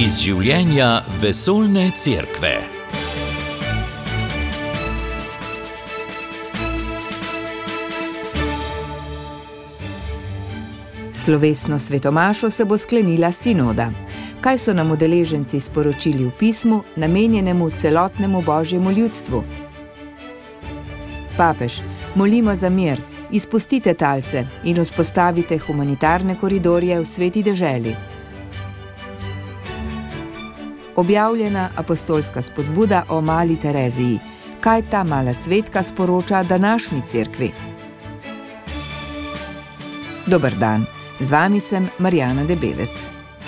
Iz življenja vesoljne cerkve. Slovesno svetomašo se bo sklenila sinoda. Kaj so nam udeleženci sporočili v pismu, namenjenemu celotnemu božjemu ljudstvu? Papež, molimo za mir, izpustite talce in vzpostavite humanitarne koridorje v sveti deželi. Objavljena apostolska spodbuda o mali Tereziji. Kaj ta mala cvetka sporoča današnji cerkvi? Dober dan, z vami sem Marjana Debevec.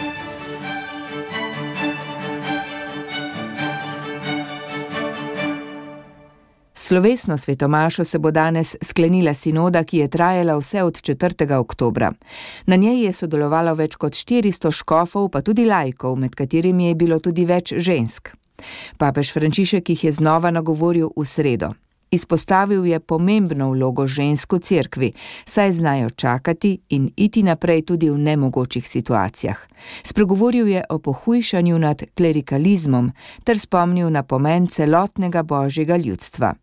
Slovesno svetomašo se bo danes sklenila sinoda, ki je trajala vse od 4. oktobra. Na njej je sodelovalo več kot 400 škofov, pa tudi laikov, med katerimi je bilo tudi več žensk. Papež Frančišek jih je znova nagovoril v sredo. Izpostavil je pomembno vlogo žensk v cerkvi, saj znajo čakati in iti naprej tudi v nemogočih situacijah. Spregovoril je o pohujšanju nad klerikalizmom ter spomnil na pomen celotnega božjega ljudstva.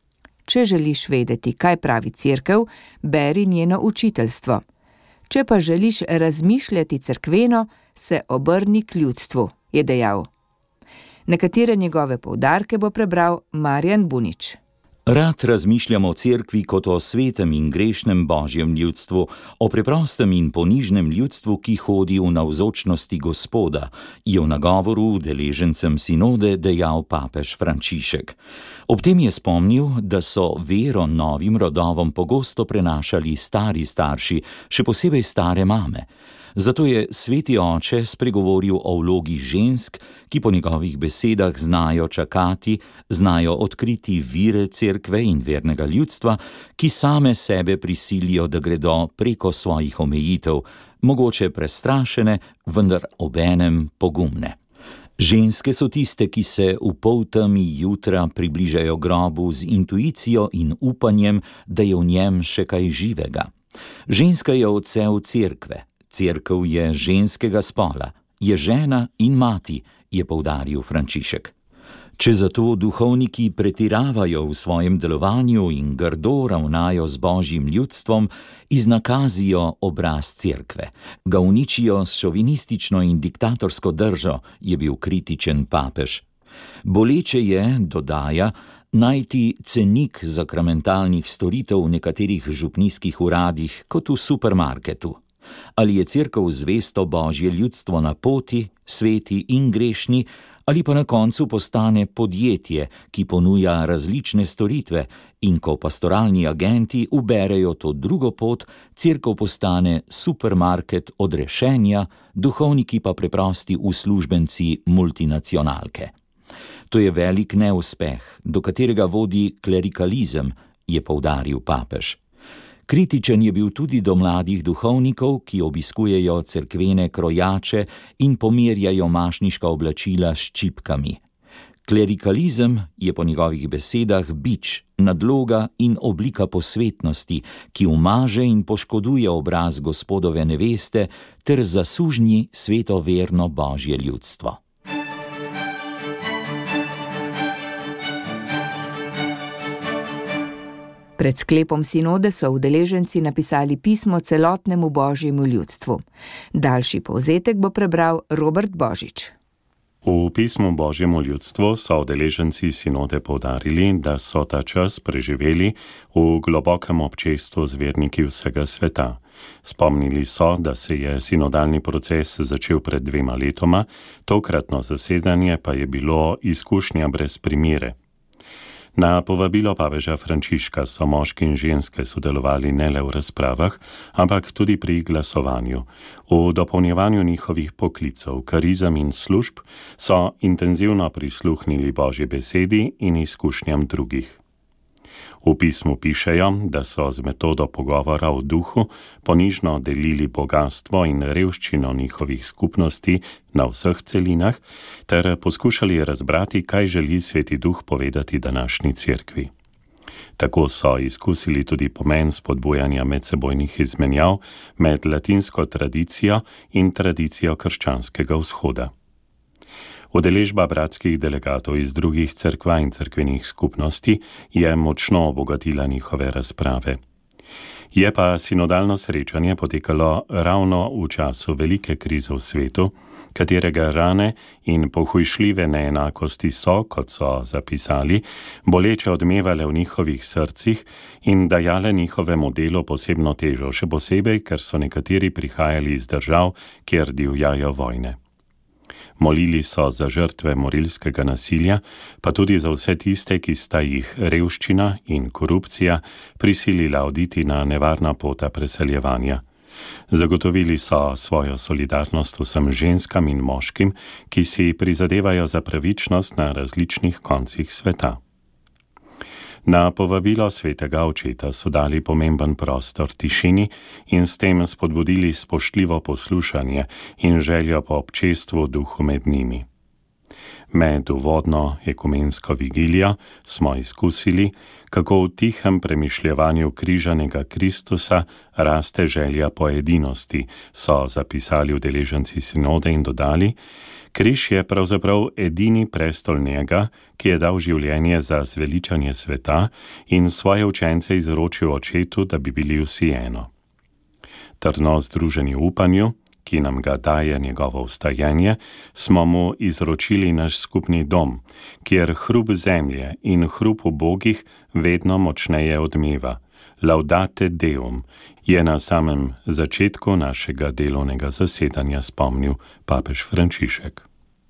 Če želiš vedeti, kaj pravi cerkev, beri njeno učiteljstvo. Če pa želiš razmišljati cerkveno, se obrni k ljudstvu, je dejal. Nekatere njegove poudarke bo prebral Marjan Bunič. Rad razmišljam o cerkvi kot o svetem in grešnem božjem ljudstvu, o preprostem in ponižnem ljudstvu, ki hodi v navzočnosti Gospoda, je v nagovoru udeležencem sinode dejal papež Frančišek. Ob tem je spomnil, da so vero novim rodovom pogosto prenašali stari starši, še posebej stare mame. Zato je sveti oče spregovoril o vlogi žensk, ki po njegovih besedah znajo čakati, znajo odkriti vire cerkve in vernega ljudstva, ki same sebe prisilijo, da gredo preko svojih omejitev, mogoče prestrašene, vendar obenem pogumne. Ženske so tiste, ki se v poltemi jutra približajo grobu z intuicijo in upanjem, da je v njem še kaj živega. Ženska je odsev cerkve. Cerkev je ženskega spola, je žena in mati, je poudaril Frančišek. Če zato duhovniki pretiravajo v svojem delovanju in grdo ravnajo z božjim ljudstvom, iznakazijo obraz cerkve, ga uničijo s šovinistično in diktatorsko držo, je bil kritičen papež. Boleče je, dodaja, najti cenik sakramentalnih storitev v nekaterih župnijskih uradih kot v supermarketu. Ali je cerkev zvesto božje ljudstvo na poti, sveti in grešni, ali pa na koncu postane podjetje, ki ponuja različne storitve, in ko pastoralni agenti uberejo to drugo pot, cerkev postane supermarket odrešenja, duhovniki pa preprosti uslužbenci multinacionalke. To je velik neuspeh, do katerega vodi klerikalizem, je poudaril papež. Kritičen je bil tudi do mladih duhovnikov, ki obiskujejo cerkvene krojače in pomerjajo mašniška oblačila s čipkami. Klerikalizem je po njegovih besedah bič, nadloga in oblika posvetnosti, ki umaže in poškoduje obraz Gospodove neveste ter zasužnji svetoverno božje ljudstvo. Pred sklepom sinode so udeleženci napisali pismo celotnemu božjemu ljudstvu. Daljši povzetek bo prebral Robert Božič. V pismu božjemu ljudstvu so udeleženci sinode poudarili, da so ta čas preživeli v globokem občestvu z verniki vsega sveta. Spomnili so, da se je sinodalni proces začel pred 2 letoma, tokratno zasedanje pa je bilo izkušnja brez primere. Na povabilo papeža Frančiška so moški in ženske sodelovali ne le v razpravah, ampak tudi pri glasovanju. V dopolnjevanju njihovih poklicev, karizem in služb so intenzivno prisluhnili božji besedi in izkušnjam drugih. V pismu pišejo, da so z metodo pogovora v duhu ponižno delili bogastvo in revščino njihovih skupnosti na vseh celinah ter poskušali razbrati, kaj želi Sveti Duh povedati današnji cerkvi. Tako so izkusili tudi pomen spodbujanja medsebojnih izmenjav med latinsko tradicijo in tradicijo krščanskega vzhoda. Udeležba bratskih delegatov iz drugih cerkva in cerkvenih skupnosti je močno obogatila njihove razprave. Je pa sinodalno srečanje potekalo ravno v času velike krize v svetu, katerega rane in pohujšljive neenakosti so, kot so zapisali, boleče odmevale v njihovih srcih in dajale njihovemu delu posebno težo, še posebej, ker so nekateri prihajali iz držav, kjer divjajo vojne. Molili so za žrtve morilskega nasilja, pa tudi za vse tiste, ki sta jih revščina in korupcija prisilila oditi na nevarna pota preseljevanja. Zagotovili so svojo solidarnost vsem ženskam in moškim, ki si prizadevajo za pravičnost na različnih koncih sveta. Na povabilo svetega očeta so dali pomemben prostor tišini in s tem spodbudili spoštljivo poslušanje in željo po občestvu duhu med njimi. Med uvodno ekumensko vigilijo smo izkusili, kako v tihem premišljevanju križanega Kristusa raste želja po edinosti, so zapisali udeleženci sinode in dodali: križ je pravzaprav edini prestol njega, ki je dal življenje za zveličanje sveta in svoje učence izročil očetu, da bi bili vsi eno. Trdno združeni v upanju, ki nam ga daje njegovo vstajenje, smo mu izročili naš skupni dom, kjer hrup zemlje in hrup ubogih vedno močneje odmeva. Laudate Deum je na samem začetku našega delovnega zasedanja spomnil papež Frančišek.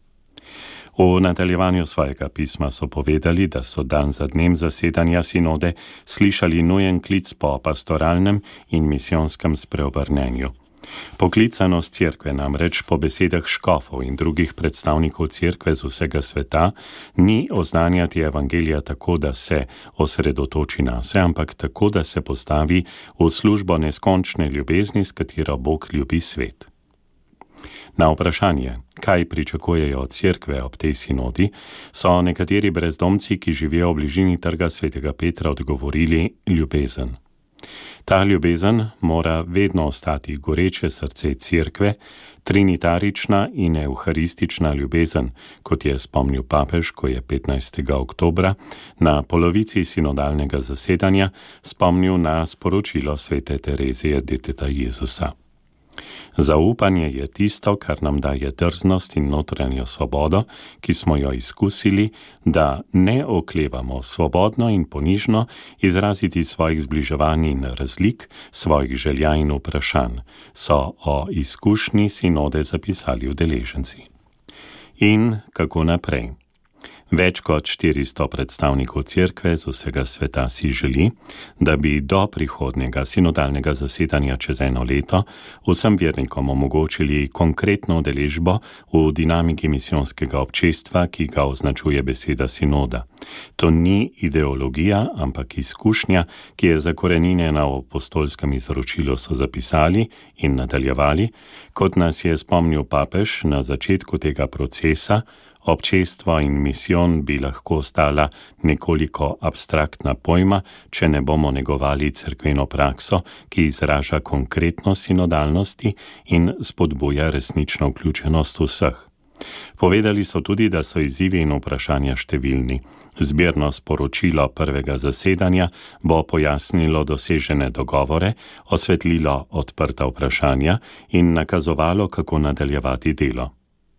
V nadaljevanju svojega pisma so povedali, da so dan za dnem zasedanja sinode slišali nujen klic po pastoralnem in misijonskem spreobrnenju. Poklicanost cerkve namreč po besedah škofov in drugih predstavnikov cerkve z vsega sveta ni oznanjati evangelija tako, da se osredotoči na se, ampak tako, da se postavi v službo neskončne ljubezni, s katero Bog ljubi svet. Na vprašanje, kaj pričakujejo od cerkve ob tej sinodi, so nekateri brezdomci, ki živijo v bližini trga svetega Petra, odgovorili ljubezen. Ta ljubezen mora vedno ostati goreče srce cerkve, trinitarična in euharistična ljubezen, kot je spomnil papež, ko je 15. oktobra na polovici sinodalnega zasedanja spomnil na sporočilo svete Terezije deteta Jezusa. Zaupanje je tisto, kar nam daje drznost in notranjo svobodo, ki smo jo izkusili, da ne oklevamo svobodno in ponižno izraziti svojih zbliževanj in razlik, svojih želja in vprašanj, so o izkušnji sinode zapisali udeleženci. In kako naprej? Več kot 400 predstavnikov cerkve z vsega sveta si želi, da bi do prihodnjega sinodalnega zasedanja čez 1 leto vsem vernikom omogočili konkretno udeležbo v dinamiki misijonskega občestva, ki ga označuje beseda sinoda. To ni ideologija, ampak izkušnja, ki je zakorenjena v apostolskem izročilu, so zapisali in nadaljevali, kot nas je spomnil papež na začetku tega procesa. Občestvo in misijon bi lahko stala nekoliko abstraktna pojma, če ne bomo negovali cerkveno prakso, ki izraža konkretno sinodalnosti in spodbuja resnično vključenost vseh. Povedali so tudi, da so izzivi in vprašanja številni. Zbirno sporočilo prvega zasedanja bo pojasnilo dosežene dogovore, osvetlilo odprta vprašanja in nakazovalo, kako nadaljevati delo.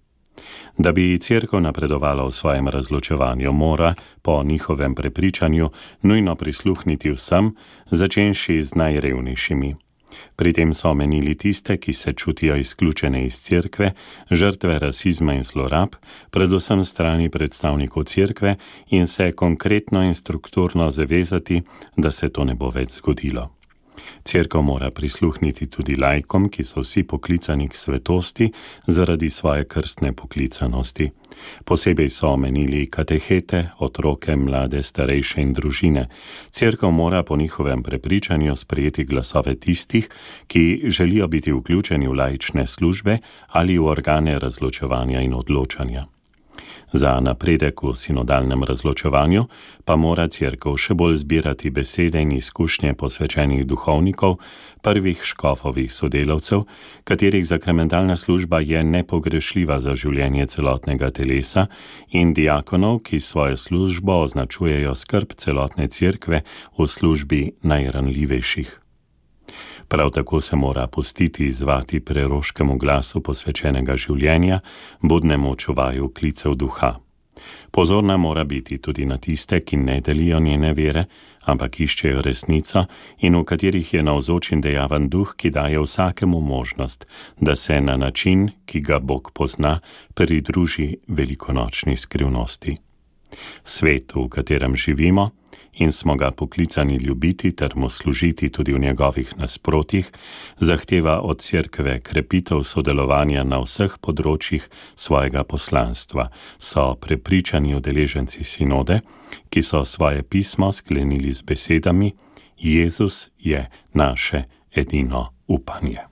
Da bi cerkev napredovala v svojem razločevanju, mora, po njihovem prepričanju, nujno prisluhniti vsem, začenši z najrevnejšimi. Pri tem so omenili tiste, ki se čutijo izključene iz cerkve, žrtve rasizma in zlorab, predvsem strani predstavnikov cerkve in se konkretno in strukturno zavezati, da se to ne bo več zgodilo. Cerkev mora prisluhniti tudi laikom, ki so vsi poklicani k svetosti zaradi svoje krstne poklicanosti. Posebej so omenili katehete, otroke, mlade, starejše in družine. Cerkev mora po njihovem prepričanju sprejeti glasove tistih, ki želijo biti vključeni v laične službe ali v organe razločevanja in odločanja. Za napredek v sinodalnem razločevanju pa mora Cerkev še bolj zbirati besede in izkušnje posvečenih duhovnikov, prvih škofovih sodelavcev, katerih sakramentalna služba je nepogrešljiva za življenje celotnega telesa, in diakonov, ki svojo službo označujejo skrb celotne Cerkve v službi najranljivejših. Prav tako se mora pustiti izzvati preroškemu glasu posvečenega življenja, budnemu čuvaju klicev duha. Pozorna mora biti tudi na tiste, ki ne delijo njene vere, ampak iščejo resnico in v katerih je navzoč in dejaven duh, ki daje vsakemu možnost, da se na način, ki ga Bog pozna, pridruži velikonočni skrivnosti. Svet, v katerem živimo in smo ga poklicani ljubiti ter mu služiti tudi v njegovih nasprotjih, zahteva od Cerkve krepitev sodelovanja na vseh področjih svojega poslanstva, so prepričani udeleženci sinode, ki so svoje pismo sklenili z besedami: Jezus je naše edino upanje.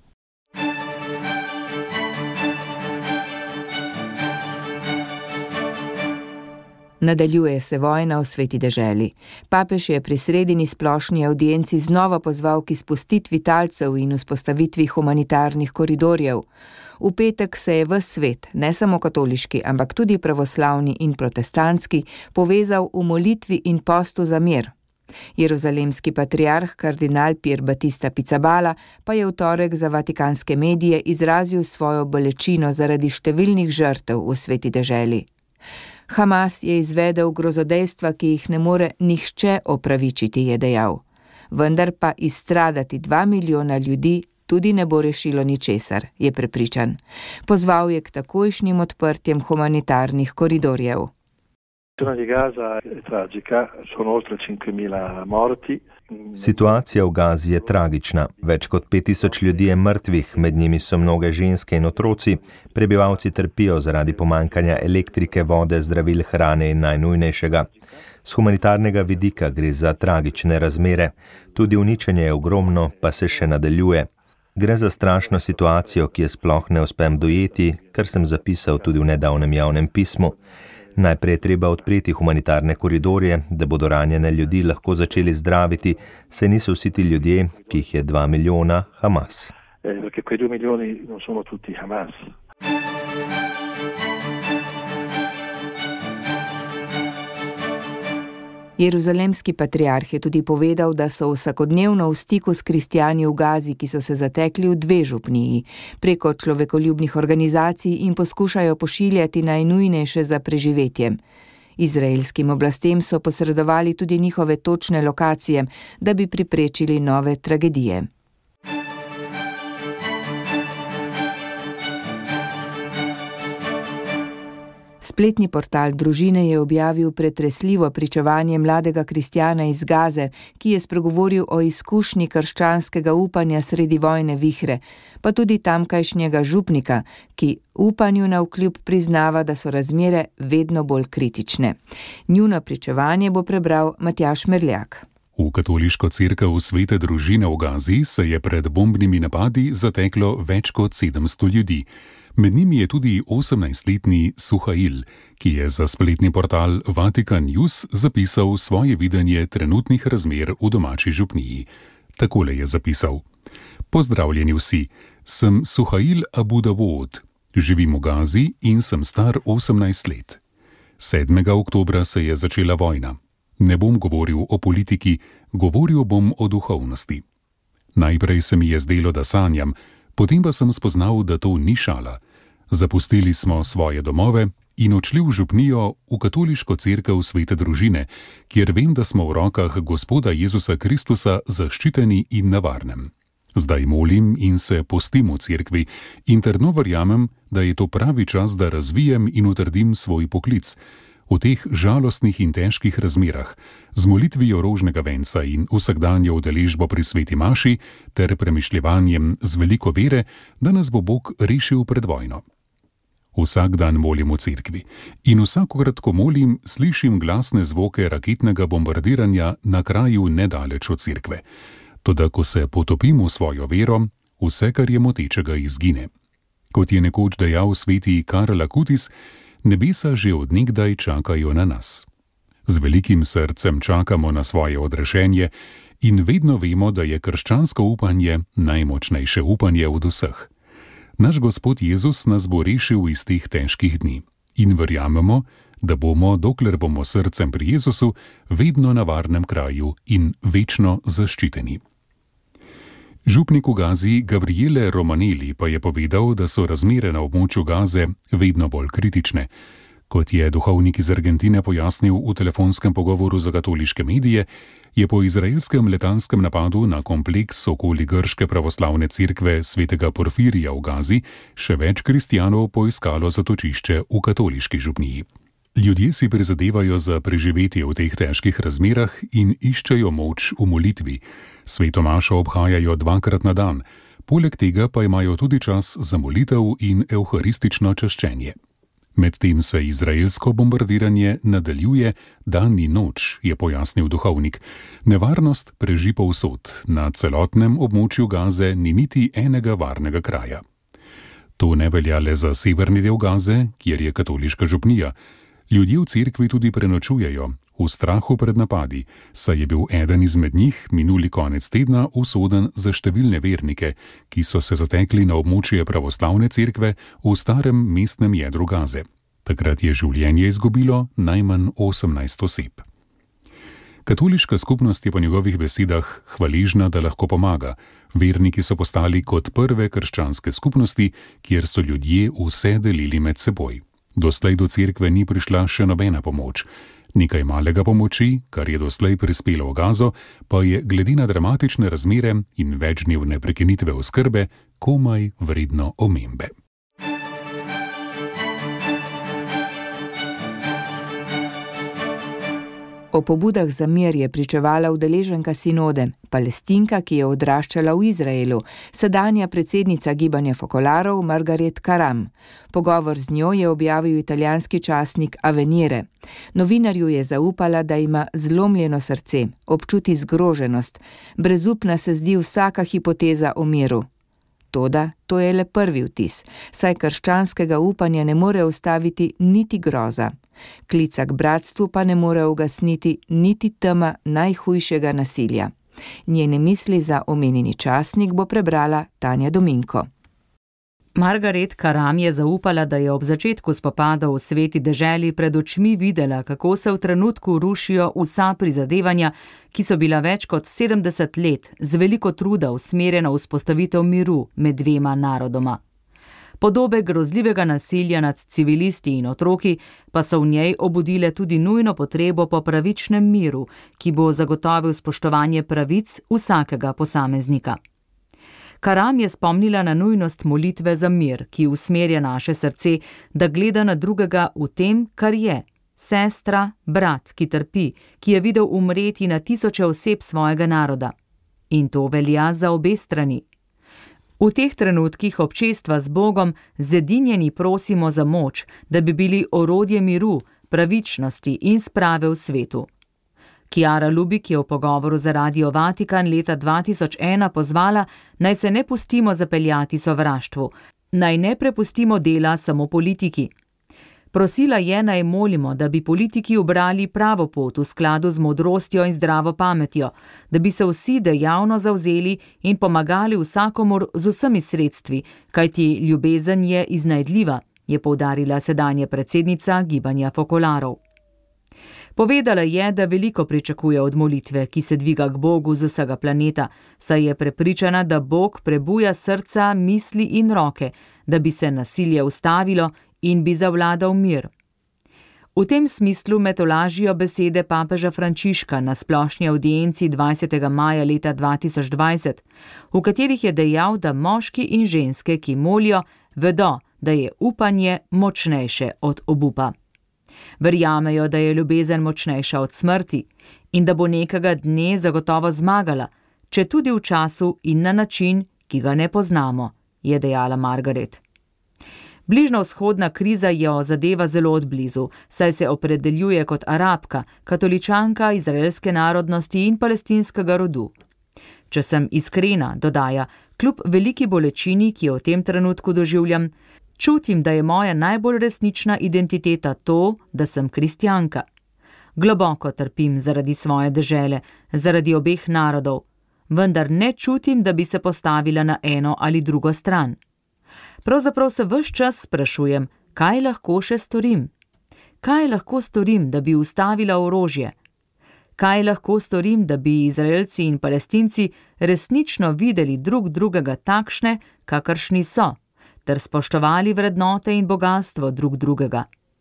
Nadaljuje se vojna v Sveti deželi. Papež je pri sredini splošni avdienci znova pozval k izpustitvi talcev in vzpostavitvi humanitarnih koridorjev. V petek se je ves svet, ne samo katoliški, ampak tudi pravoslavni in protestantski, povezal v molitvi in postu za mir. Jeruzalemski patriarh kardinal Pier Battista Pizzaballa pa je v torek za vatikanske medije izrazil svojo bolečino zaradi številnih žrtev v Sveti deželi. Hamas je izvedel grozodejstva, ki jih ne more nihče opravičiti, je dejal. Vendar pa izstradati 2 milijona ljudi tudi ne bo rešilo ničesar, je prepričan. Pozval je k takojšnjim odprtjem humanitarnih koridorjev. Situacija v Gazi je tragična. Več kot 5000 ljudi je mrtvih, med njimi so mnoge ženske in otroci. Prebivalci trpijo zaradi pomanjkanja elektrike, vode, zdravil, hrane in najnujnejšega. Z humanitarnega vidika gre za tragične razmere. Tudi uničenje je ogromno, pa se še nadaljuje. Gre za strašno situacijo, ki je sploh ne uspem dojeti, kar sem zapisal tudi v nedavnem javnem pismu. Najprej je treba odpreti humanitarne koridorje, da bodo ranjene ljudi lahko začeli zdraviti, saj niso vsi ti ljudje, ki jih je 2 milijona, Hamas. Perché quei 2 milioni non sono tutti Hamas. Jeruzalemski patriarh je tudi povedal, da so vsakodnevno v stiku s kristjani v Gazi, ki so se zatekli v 2 župniji, preko človekoljubnih organizacij in poskušajo pošiljati najnujnejše za preživetje. Izraelskim oblastem so posredovali tudi njihove točne lokacije, da bi preprečili nove tragedije. Spletni portal Družine je objavil pretresljivo pričevanje mladega kristjana iz Gaze, ki je spregovoril o izkušnji krščanskega upanja sredi vojne vihre, pa tudi tamkajšnjega župnika, ki upanju navkljub priznava, da so razmere vedno bolj kritične. Njuno pričevanje bo prebral Matjaž Merljak. V katoliško cerkev Svete družine v Gazi se je pred bombnimi napadi zateklo več kot 700 ljudi. Med njimi je tudi 18-letni Suhail, ki je za spletni portal Vatikan News zapisal svoje videnje trenutnih razmer v domači župniji. Takole je zapisal: Pozdravljeni vsi, sem Suhail Abu Dawud, živim v Gazi in sem star 18 let. 7. oktobra se je začela vojna. Ne bom govoril o politiki, govoril bom o duhovnosti. Najprej se mi je zdelo, da sanjam, potem pa sem spoznal, da to ni šala. Zapustili smo svoje domove in odšli v župnijo v katoliško cerkev Svete družine, kjer vem, da smo v rokah Gospoda Jezusa Kristusa zaščiteni in na varnem. Zdaj molim in se postim v cerkvi in trdno verjamem, da je to pravi čas, da razvijem in utrdim svoj poklic. V teh žalostnih in težkih razmerah, z molitvijo rožnega venca in vsakdanjo udeležbo pri sveti maši ter premišljevanjem z veliko vere, da nas bo Bog rešil pred vojno. Vsak dan molim v cerkvi in vsakokrat, ko molim, slišim glasne zvoke raketnega bombardiranja na kraju nedaleč od cerkve. Toda ko se potopim v svojo vero, vse, kar je motečega, izgine. Kot je nekoč dejal sveti Karl Acutis, Nebesa že od nekdaj čakajo na nas. Z velikim srcem čakamo na svoje odrešenje in vedno vemo, da je krščansko upanje najmočnejše upanje od vseh. Naš Gospod Jezus nas bo rešil iz teh težkih dni in verjamemo, da bomo, dokler bomo srcem pri Jezusu, vedno na varnem kraju in večno zaščiteni. Župnik v Gazi Gabriele Romanelli pa je povedal, da so razmere na območju Gaze vedno bolj kritične. Kot je duhovnik iz Argentine pojasnil v telefonskem pogovoru za katoliške medije, je po izraelskem letalskem napadu na kompleks okoli grške pravoslavne cerkve svetega Porfirija v Gazi še več kristjanov poiskalo zatočišče v katoliški župniji. Ljudje si prizadevajo za preživetje v teh težkih razmerah in iščejo moč v molitvi. Sveto mašo obhajajo 2-krat na dan, poleg tega pa imajo tudi čas za molitev in evharistično čaščenje. Medtem se izraelsko bombardiranje nadaljuje dan in noč, je pojasnil duhovnik. Nevarnost preži povsod, na celotnem območju Gaze ni niti enega varnega kraja. To ne velja le za severni del Gaze, kjer je katoliška župnija. Ljudje v cerkvi tudi prenočujejo, v strahu pred napadi, saj je bil eden izmed njih minuli konec tedna usoden za številne vernike, ki so se zatekli na območje pravoslavne cerkve v starem mestnem jedru Gaze. Takrat je življenje izgubilo najmanj 18 oseb. Katoliška skupnost je po njegovih besedah hvaležna, da lahko pomaga. Verniki so postali kot prve krščanske skupnosti, kjer so ljudje vse delili med seboj. Doslej do cerkve ni prišla še nobena pomoč. Nekaj malega pomoči, kar je doslej prispelo v Gazo, pa je glede na dramatične razmere in večdnevne prekinitve oskrbe komaj vredno omembe. O pobudah za mir je pričevala udeleženka sinode, Palestinka, ki je odraščala v Izraelu, sedanja predsednica gibanja Fokolarov Margaret Karam. Pogovor z njo je objavil italijanski časnik Avvenire. Novinarju je zaupala, da ima zlomljeno srce, občuti zgroženost, brezupna se zdi vsaka hipoteza o miru. Toda to je le prvi vtis, saj krščanskega upanja ne more ustaviti niti groza. Klica k bratstvu pa ne more ugasniti niti tema najhujšega nasilja. Njene misli za omenjeni časnik bo prebrala Tanja Dominko. Margaret Karam je zaupala, da je ob začetku spopadov v sveti deželi pred očmi videla, kako se v trenutku rušijo vsa prizadevanja, ki so bila več kot 70 let z veliko truda usmerjena v vzpostavitev miru med dvema narodoma. Podobe grozljivega nasilja nad civilisti in otroki pa so v njej obudile tudi nujno potrebo po pravičnem miru, ki bo zagotovil spoštovanje pravic vsakega posameznika. Karam je spomnila na nujnost molitve za mir, ki usmerja naše srce, da gleda na drugega v tem, kar je. Sestra, brat, ki trpi, ki je videl umreti na tisoče oseb svojega naroda. In to velja za obe strani. V teh trenutkih občestva z Bogom zedinjeni prosimo za moč, da bi bili orodje miru, pravičnosti in sprave v svetu. Chiara Lubik je v pogovoru za Radio Vatikan leta 2001 pozvala, naj se ne pustimo zapeljati sovraštvu, naj ne prepustimo dela samo politiki. Prosila je, naj molimo, da bi politiki ubrali pravo pot v skladu z modrostjo in zdravo pametjo, da bi se vsi dejavno zavzeli in pomagali vsakomur z vsemi sredstvi, kajti ljubezen je iznajdljiva, je poudarila sedanja predsednica gibanja Fokolarov. Povedala je, da veliko pričakuje od molitve, ki se dviga k Bogu z vsega planeta, saj je prepričana, da Bog prebuja srca, misli in roke, da bi se nasilje ustavilo in bi zavladal mir. V tem smislu me tolažijo besede papeža Frančiška na splošni avdienci 20. maja leta 2020, v katerih je dejal, da moški in ženske, ki molijo, vedo, da je upanje močnejše od obupa. Verjamejo, da je ljubezen močnejša od smrti in da bo nekega dne zagotovo zmagala, če tudi v času in na način, ki ga ne poznamo, je dejala Margaret. Bližnjevzhodna kriza jo zadeva zelo odblizu, saj se opredeljuje kot Arabka, katoličanka izraelske narodnosti in palestinskega rodu. Če sem iskrena, dodaja, kljub veliki bolečini, ki jo v tem trenutku doživljam, Čutim, da je moja najbolj resnična identiteta to, da sem kristjanka. Globoko trpim zaradi svoje dežele, zaradi obeh narodov, vendar ne čutim, da bi se postavila na eno ali drugo stran. Pravzaprav se ves čas sprašujem, kaj lahko še storim? Kaj lahko storim, da bi ustavila orožje? Kaj lahko storim, da bi Izraelci in Palestinci resnično videli drug drugega takšne, kakršni so, ter spoštovali vrednote in bogastvo drug drugega?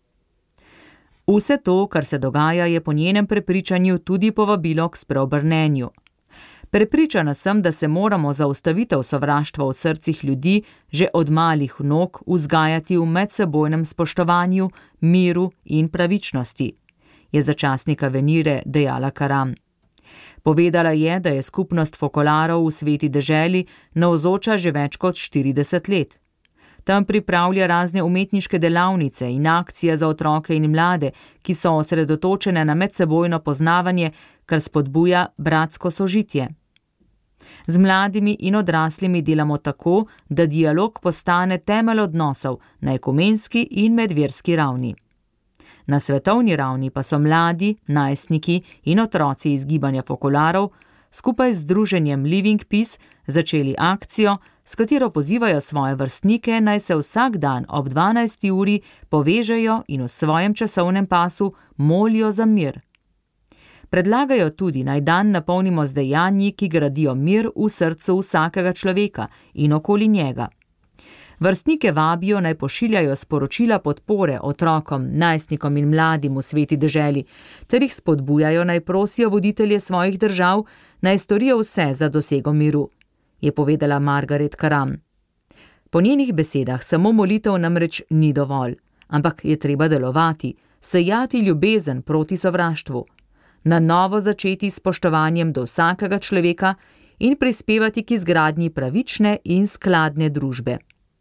Vse to, kar se dogaja, je po njenem prepričanju tudi povabilo k spreobrnenju. Prepričana sem, da se moramo zaustavitev sovraštva v srcih ljudi že od malih nog vzgajati v medsebojnem spoštovanju, miru in pravičnosti, je za časnika Venire dejala Karam. Povedala je, da je skupnost fokolarov v Sveti deželi navzoča že več kot 40 let. Tam pripravlja razne umetniške delavnice in akcije za otroke in mlade, ki so osredotočene na medsebojno poznavanje, kar spodbuja bratsko sožitje. Z mladimi in odraslimi delamo tako, da dialog postane temelj odnosov na ekumenski in medverski ravni. Na svetovni ravni pa so mladi, najstniki in otroci iz gibanja fokolarov skupaj z združenjem Living Peace začeli akcijo, s katero pozivajo svoje vrstnike, naj se vsak dan ob 12. uri povežejo in v svojem časovnem pasu molijo za mir. Predlagajo tudi, naj dan napolnimo z dejanji, ki gradijo mir v srcu vsakega človeka in okoli njega. Vrstnike vabijo, naj pošiljajo sporočila podpore otrokom, najstnikom in mladim v Sveti deželi, ter jih spodbujajo, naj prosijo voditelje svojih držav, naj storijo vse za dosego miru, je povedala Margaret Karam. Po njenih besedah samo molitev namreč ni dovolj, ampak je treba delovati, sejati ljubezen proti sovraštvu, na novo začeti s spoštovanjem do vsakega človeka in prispevati k izgradnji pravične in skladne družbe.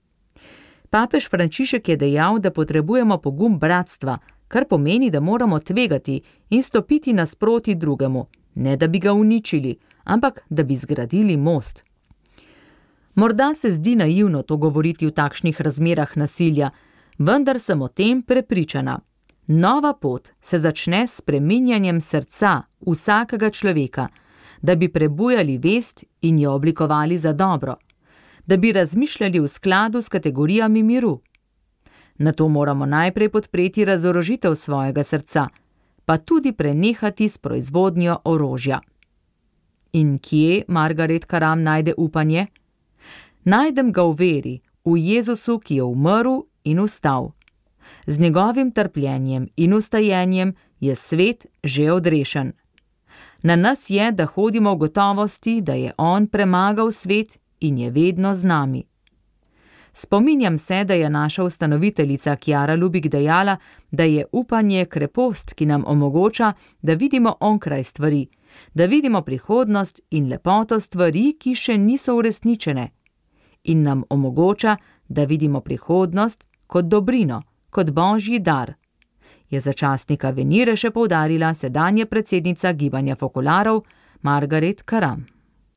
Papež Frančišek je dejal, da potrebujemo pogum bratstva, kar pomeni, da moramo tvegati in stopiti nasproti drugemu, ne da bi ga uničili, ampak da bi zgradili most. Morda se zdi naivno to govoriti v takšnih razmerah nasilja, vendar sem o tem prepričana. Nova pot se začne s spreminjanjem srca vsakega človeka, da bi prebujali vest in jo oblikovali za dobro, da bi razmišljali v skladu s kategorijami miru. Nato moramo najprej podpreti razorožitev svojega srca, pa tudi prenehati s proizvodnjo orožja. In kje Margaret Karam najde upanje? Najdem ga v veri, v Jezusu, ki je umrl in vstal. Z njegovim trpljenjem in vstajenjem je svet že odrešen. Na nas je, da hodimo v gotovosti, da je on premagal svet in je vedno z nami. Spominjam se, da je naša ustanoviteljica Chiara Lubich dejala, da je upanje krepost, ki nam omogoča, da vidimo onkraj stvari, da vidimo prihodnost in lepoto stvari, ki še niso uresničene, in nam omogoča, da vidimo prihodnost kot dobrino, kot božji dar, je za časnika Venire še poudarila sedanja predsednica gibanja fokolarov Margaret Karam.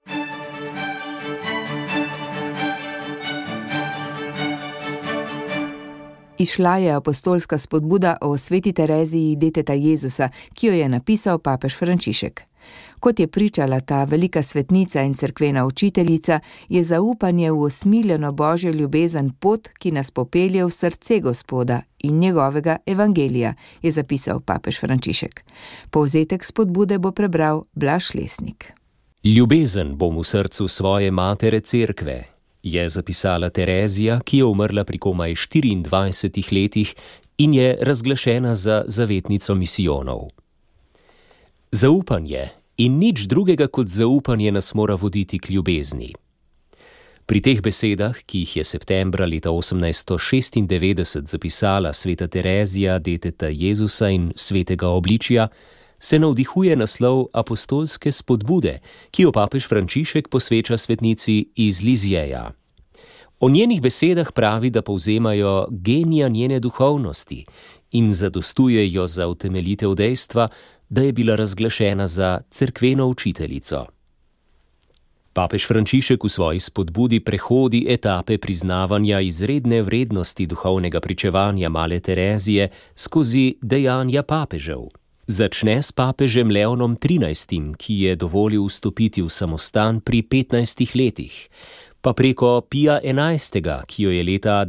Izšla je apostolska spodbuda o sveti Tereziji deteta Jezusa, ki jo je napisal papež Frančišek. Kot je pričala ta velika svetnica in cerkvena učiteljica, je zaupanje v osmiljeno božjo ljubezen pot, ki nas popelje v srce Gospoda in njegovega evangelija, je zapisal papež Frančišek. Povzetek spodbude bo prebral Blaž Lesnik. Ljubezen bom v srcu svoje matere cerkve, je zapisala Terezija, ki je umrla pri komaj 24 letih in je razglašena za zavetnico misijonov. Zaupanje in nič drugega kot zaupanje nas mora voditi k ljubezni. Pri teh besedah, ki jih je septembra leta 1896 zapisala sveta Terezija, deteta Jezusa in svetega obličja, se navdihuje naslov apostolske spodbude, ki jo papež Frančišek posveča svetnici iz Lizjeja. O njenih besedah pravi, da povzemajo genija njene duhovnosti in zadostujejo za utemeljitev dejstva, da je bila razglašena za cerkveno učiteljico. Papež Frančišek v svoji spodbudi prehodi etape priznavanja izredne vrednosti duhovnega pričevanja male Terezije skozi dejanja papežev. Začne s papežem Leonom XIII., ki je dovolil vstopiti v samostan pri 15 letih, pa preko Pija XI., ki jo je leta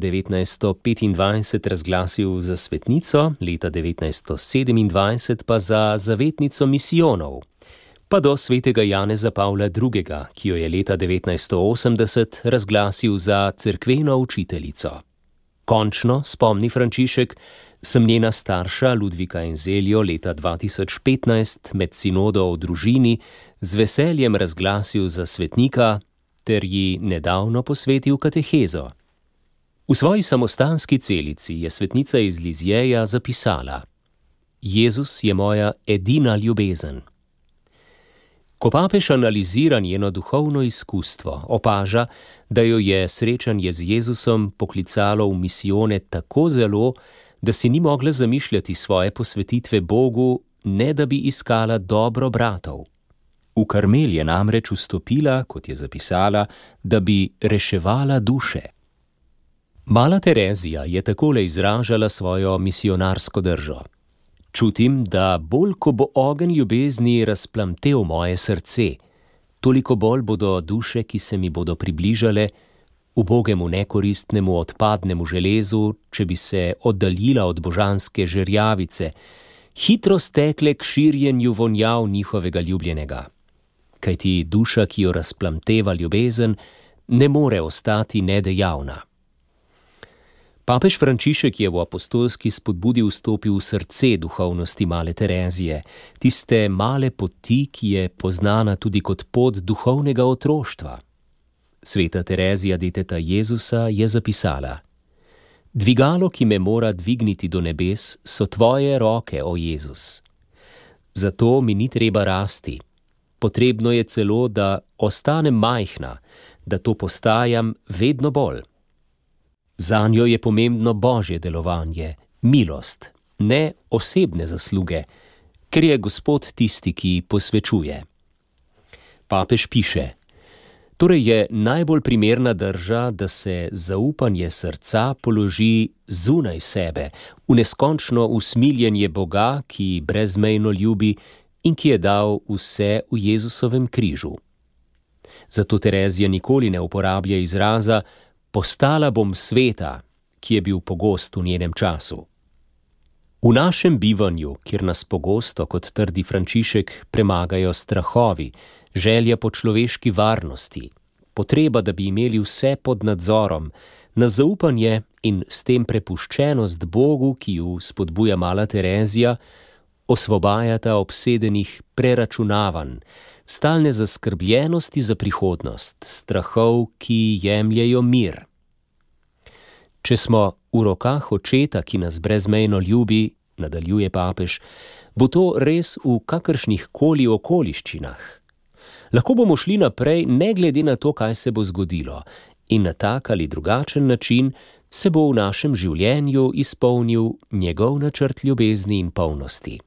1925 razglasil za svetnico, leta 1927 pa za zavetnico misijonov, pa do svetega Janeza Pavla II., ki jo je leta 1980 razglasil za cerkveno učiteljico. Končno, spomni Frančišek, sem njena starša Ludvika Enzeljo leta 2015 med sinodo o družini z veseljem razglasil za svetnika ter ji nedavno posvetil katehezo. V svoji samostanski celici je svetnica iz Lizjeja zapisala: Jezus je moja edina ljubezen. Ko papež analizira njeno duhovno izkustvo, opaža, da jo je srečanje z Jezusom poklicalo v misijone tako zelo, da si ni mogla zamišljati svoje posvetitve Bogu, ne da bi iskala dobro bratov. V Karmel je namreč vstopila, kot je zapisala, da bi reševala duše. Mala Terezija je takole izražala svojo misijonarsko držo. Čutim, da bolj ko bo ogenj ljubezni razplamtel moje srce, toliko bolj bodo duše, ki se mi bodo približale, ubogemu nekoristnemu odpadnemu železu, če bi se oddaljila od božanske žerjavice, hitro stekle k širjenju vonjav njihovega ljubljenega. Kajti duša, ki jo razplamteva ljubezen, ne more ostati nedejavna. Papež Frančišek je v apostolski spodbudi vstopil v srce duhovnosti male Terezije, tiste male poti, ki je poznana tudi kot pot duhovnega otroštva. Sveta Terezija deteta Jezusa je zapisala: Dvigalo, ki me mora dvigniti do nebes, so tvoje roke, o Jezus. Zato mi ni treba rasti. Potrebno je celo, da ostanem majhna, da to postajam vedno bolj. Zanjo je pomembno Božje delovanje, milost, ne osebne zasluge, ker je Gospod tisti, ki posvečuje. Papež piše: Torej je najbolj primerna drža, da se zaupanje srca položi zunaj sebe, v neskončno usmiljenje Boga, ki brezmejno ljubi in ki je dal vse v Jezusovem križu. Zato Terezija nikoli ne uporablja izraza postala bom sveta, ki je bil pogost v njenem času. V našem bivanju, kjer nas pogosto, kot trdi Frančišek, premagajo strahovi, želja po človeški varnosti, potreba, da bi imeli vse pod nadzorom, na zaupanje in s tem prepuščenost Bogu, ki ju spodbuja mala Terezija, osvobajata obsedenih preračunavanj, stalne zaskrbljenosti za prihodnost, strahov, ki jemljejo mir. Če smo v rokah očeta, ki nas brezmejno ljubi, nadaljuje papež, bo to res v kakršnih koli okoliščinah. Lahko bomo šli naprej, ne glede na to, kaj se bo zgodilo, in na tak ali drugačen način se bo v našem življenju izpolnil njegov načrt ljubezni in polnosti.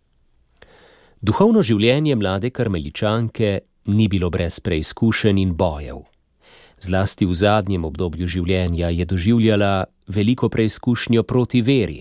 Duhovno življenje mlade karmeličanke ni bilo brez preizkušenj in bojev. Zlasti v zadnjem obdobju življenja je doživljala veliko preizkušnjo proti veri.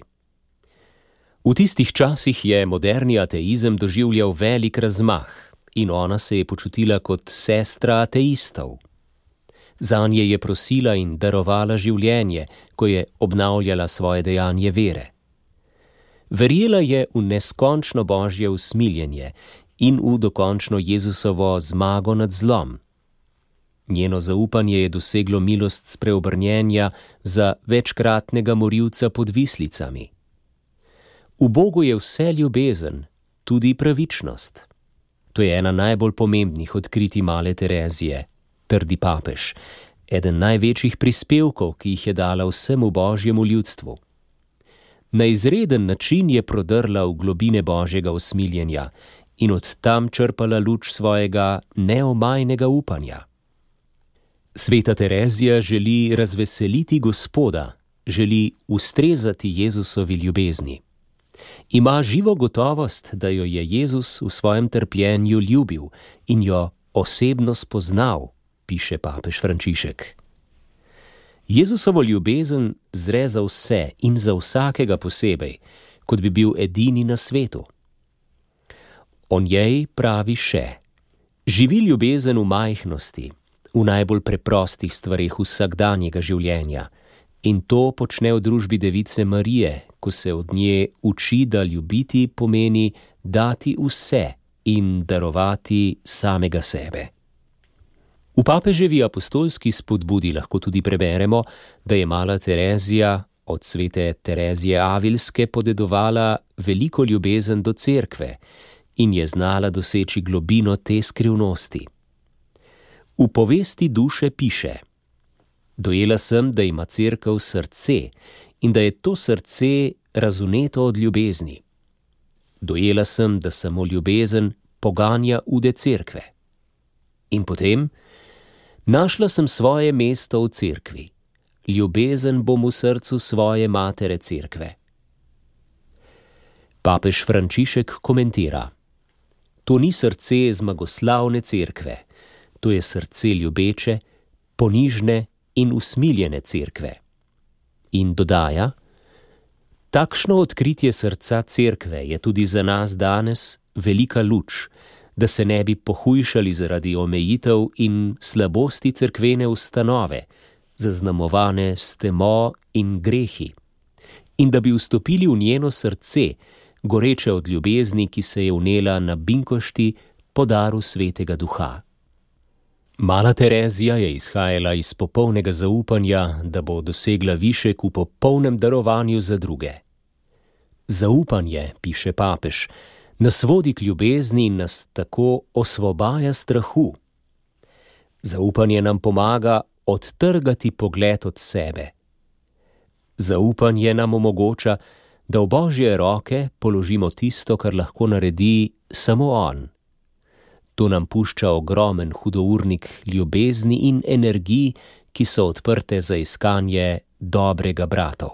V tistih časih je moderni ateizem doživljal velik razmah in ona se je počutila kot sestra ateistov. Zanje je prosila in darovala življenje, ko je obnavljala svoje dejanje vere. Verjela je v neskončno Božje usmiljenje in v dokončno Jezusovo zmago nad zlom. Njeno zaupanje je doseglo milost spreobrnjenja za večkratnega morilca pod vislicami. V Bogu je vse ljubezen, tudi pravičnost. To je ena najbolj pomembnih odkritij male Terezije, trdi papež, eden največjih prispevkov, ki jih je dala vsemu Božjemu ljudstvu. Na izreden način je prodrla v globine Božjega usmiljenja in od tam črpala luč svojega neomajnega upanja. Sveta Terezija želi razveseliti Gospoda, želi ustrezati Jezusovi ljubezni. Ima živo gotovost, da jo je Jezus v svojem trpljenju ljubil in jo osebno spoznal, piše papež Frančišek. Jezusovo ljubezen zre za vse in za vsakega posebej, kot bi bil edini na svetu. O njej pravi še: živi ljubezen v majhnosti, v najbolj preprostih stvareh vsakdanjega življenja, in to počne v družbi Device Marije, ko se od nje uči, da ljubiti pomeni dati vse in darovati samega sebe. V papeževi apostolski spodbudi lahko tudi preberemo, da je mala Terezija od svete Terezije Avilske podedovala veliko ljubezen do cerkve in je znala doseči globino te skrivnosti. V povesti duše piše: dojela sem, da ima cerkev srce in da je to srce razuneto od ljubezni. Dojela sem, da samo ljubezen poganja ude cerkve. In potem: našla sem svoje mesto v cerkvi. Ljubezen bom v srcu svoje matere cerkve. Papež Frančišek komentira: to ni srce zmagoslavne cerkve, to je srce ljubeče, ponižne in usmiljene cerkve. In dodaja: takšno odkritje srca cerkve je tudi za nas danes velika luč, da se ne bi pohujšali zaradi omejitev in slabosti cerkvene ustanove, zaznamovane s temo in grehi, in da bi vstopili v njeno srce, goreče od ljubezni, ki se je vnela na binkošti po daru Svetega Duha. Mala Terezija je izhajala iz popolnega zaupanja, da bo dosegla višek v popolnem darovanju za druge. Zaupanje, piše papež, nas vodi k ljubezni in nas tako osvobaja strahu. Zaupanje nam pomaga odtrgati pogled od sebe. Zaupanje nam omogoča, da v Božje roke položimo tisto, kar lahko naredi samo on. To nam pušča ogromen hudournik ljubezni in energij, ki so odprte za iskanje dobrega bratov.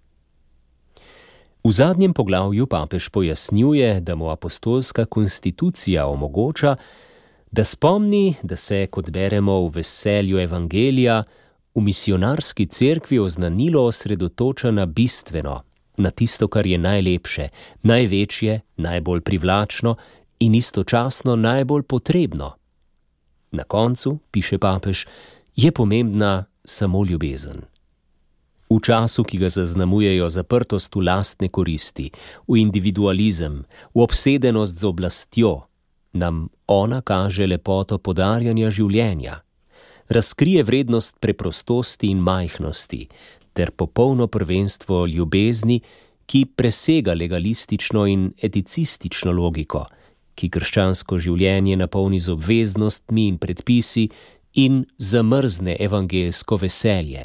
V zadnjem poglavju papež pojasnjuje, da mu apostolska konstitucija omogoča, da spomni, da se, kot beremo v veselju evangelija, v misionarski cerkvi oznanilo osredotoča na bistveno, na tisto, kar je najlepše, največje, najbolj privlačno in istočasno najbolj potrebno. Na koncu, piše papež, je pomembna samo ljubezen. V času, ki ga zaznamujejo zaprtost v lastne koristi, v individualizem, v obsedenost z oblastjo, nam ona kaže lepoto podarjanja življenja, razkrije vrednost preprostosti in majhnosti ter popolno prvenstvo ljubezni, ki presega legalistično in eticistično logiko, ki krščansko življenje napolni z obveznostmi in predpisi in zamrzne evangelsko veselje.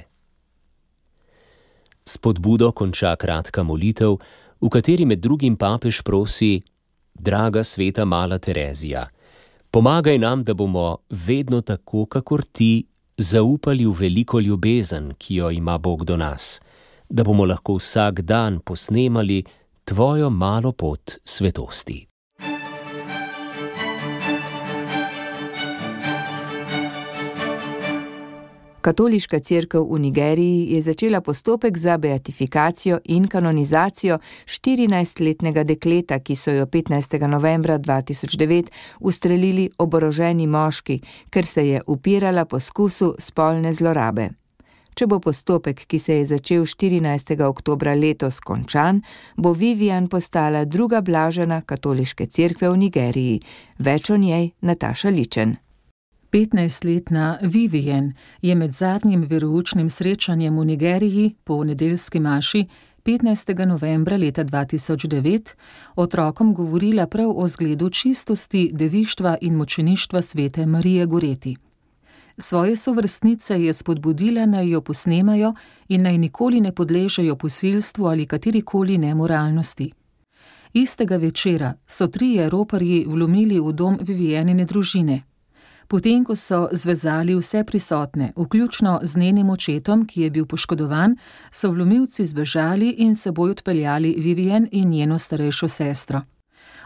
Spodbudo konča kratka molitev, v kateri med drugim papež prosi: draga sveta mala Terezija, pomagaj nam, da bomo vedno tako, kakor ti, zaupali v veliko ljubezen, ki jo ima Bog do nas, da bomo lahko vsak dan posnemali tvojo malo pot svetosti. Katoliška cerkev v Nigeriji je začela postopek za beatifikacijo in kanonizacijo 14-letnega dekleta, ki so jo 15. novembra 2009 ustrelili oboroženi moški, ker se je upirala poskusu spolne zlorabe. Če bo postopek, ki se je začel 14. oktobra letos končan, bo Vivian postala druga blažena katoliške cerkve v Nigeriji. Več o njej Nataša Ličen. 15-letna Vivian je med zadnjim veroučnim srečanjem v Nigeriji po nedeljski maši 15. novembra leta 2009 otrokom govorila prav o zgledu čistosti, devištva in mučeništva svete Marije Goreti. Svoje sovrstnice je spodbudila, naj jo posnemajo in naj nikoli ne podležejo posilstvu ali katerikoli nemoralnosti. Istega večera so 3 roparji vlomili v dom Vivianine družine. Potem, ko so zvezali vse prisotne, vključno z njenim očetom, ki je bil poškodovan, so vlomilci zbežali in seboj odpeljali Vivian in njeno starejšo sestro.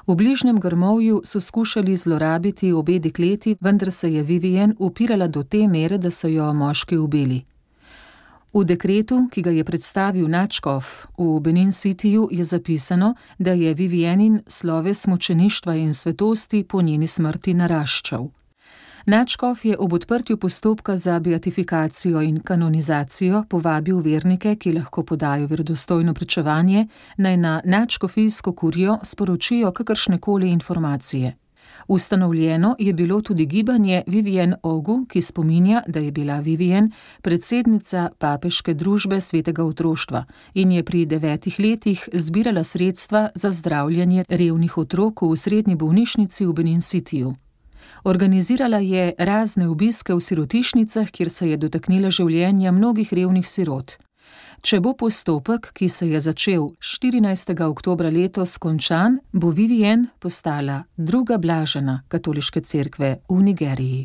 V bližnjem grmovju so skušali zlorabiti obe dekleti, vendar se je Vivienne upirala do te mere, da so jo moški ubili. V dekretu, ki ga je predstavil nadškof v Benin Cityju, je zapisano, da je Viviennin sloves mučeništva in svetosti po njeni smrti naraščal. Nadškof je ob odprtju postopka za beatifikacijo in kanonizacijo povabil vernike, ki lahko podajo verodostojno pričevanje, naj na nadškofijsko kurijo sporočijo kakršnekoli informacije. Ustanovljeno je bilo tudi gibanje Vivienne Ogu, ki spominja, da je bila Vivienne predsednica papeške družbe svetega otroštva in je pri 9 letih zbirala sredstva za zdravljenje revnih otrok v srednji bolnišnici v Benin Cityju. Organizirala je razne obiske v sirotišnicah, kjer se je dotaknila življenja mnogih revnih sirot. Če bo postopek, ki se je začel 14. oktobra letos, končan, bo Vivienne postala druga blažena katoliške cerkve v Nigeriji.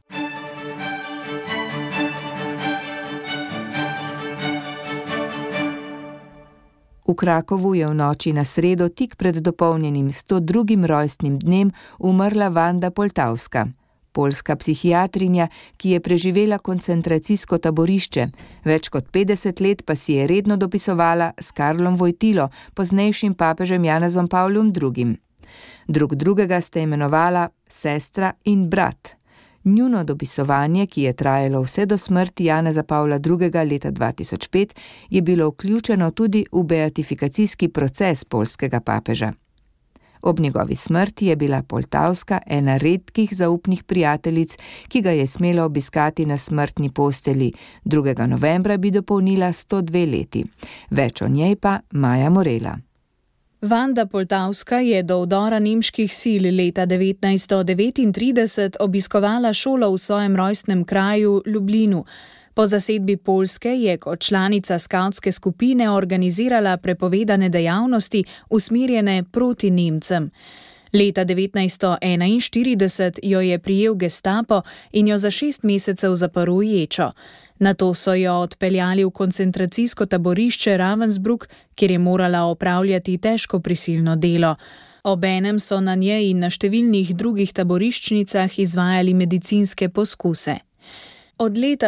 V Krakovu je v noči na sredo tik pred dopolnjenim 102. rojstnim dnem umrla Wanda Poltavska, poljska psihiatrinja, ki je preživela koncentracijsko taborišče, več kot 50 let pa si je redno dopisovala s Karlom Wojtylo, poznejšim papežem Janezom Pavlom II. Drug drugega sta imenovala sestra in brat. Njuno dopisovanje, ki je trajalo vse do smrti Janeza Pavla II. Leta 2005, je bilo vključeno tudi v beatifikacijski proces poljskega papeža. Ob njegovi smrti je bila Poltavska ena redkih zaupnih prijateljic, ki ga je smela obiskati na smrtni posteli. 2. novembra bi dopolnila 102 leti. Več o njej pa Maja Morela. Wanda Poltavska je do vdora nemških sil leta 1939 obiskovala šolo v svojem rojstnem kraju Lublinu. Po zasedbi Poljske je kot članica skavtske skupine organizirala prepovedane dejavnosti usmerjene proti Nemcem. Leta 1941 jo je prijel gestapo in jo za 6 mesecev zaprl v ječo. Nato so jo odpeljali v koncentracijsko taborišče Ravensbrück, kjer je morala opravljati težko prisilno delo. Obenem so na njej in na številnih drugih taboriščnicah izvajali medicinske poskuse. Od leta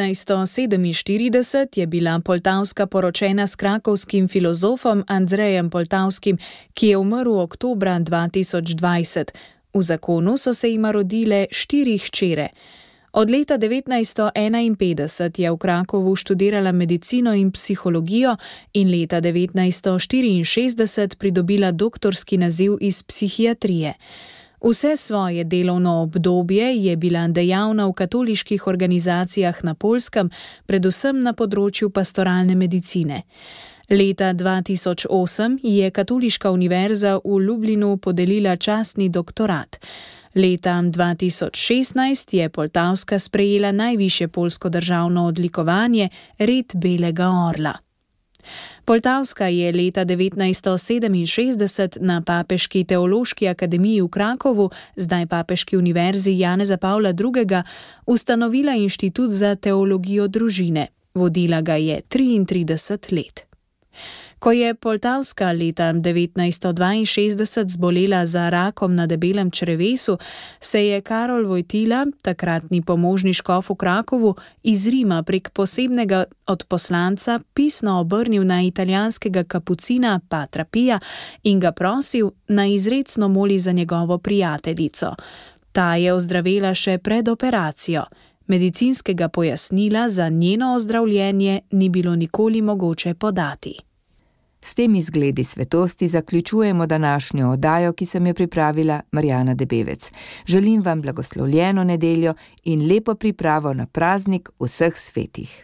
1947 je bila Poltavska poročena s krakovskim filozofom Andrejem Poltavskim, ki je umrl oktobra 2020. V zakonu so se jima rodile 4 hčere. Od leta 1951 je v Krakovu študirala medicino in psihologijo in leta 1964 pridobila doktorski naziv iz psihiatrije. Vse svoje delovno obdobje je bila dejavna v katoliških organizacijah na Poljskem, predvsem na področju pastoralne medicine. Leta 2008 je Katoliška univerza v Lublinu podelila častni doktorat. Leta 2016 je Poltavska sprejela najvišje poljsko državno odlikovanje Red belega orla. Poltavska je leta 1967 na Papeški teološki akademiji v Krakovu, zdaj Papeški univerzi Janeza Pavla II., ustanovila inštitut za teologijo družine. Vodila ga je 33 let. Ko je Poltavska leta 1962 zbolela za rakom na debelem črevesu, se je Karol Wojtyla, takratni pomožni škof v Krakovu, iz Rima prek posebnega odposlanca pisno obrnil na italijanskega kapucina Patra Pija in ga prosil, naj izrecno moli za njegovo prijateljico. Ta je ozdravela še pred operacijo. Medicinskega pojasnila za njeno ozdravljenje ni bilo nikoli mogoče podati. S temi zgledi svetosti zaključujemo današnjo oddajo, ki sem jo pripravila Marjana Debevec. Želim vam blagoslovljeno nedeljo in lepo pripravo na praznik vseh svetih.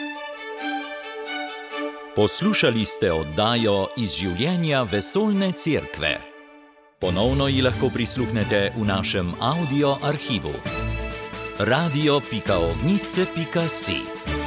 Poslušali ste oddajo iz življenja vesoljne cerkve. Ponovno ji lahko prisluhnete v našem audio arhivu. radio.ognisce.si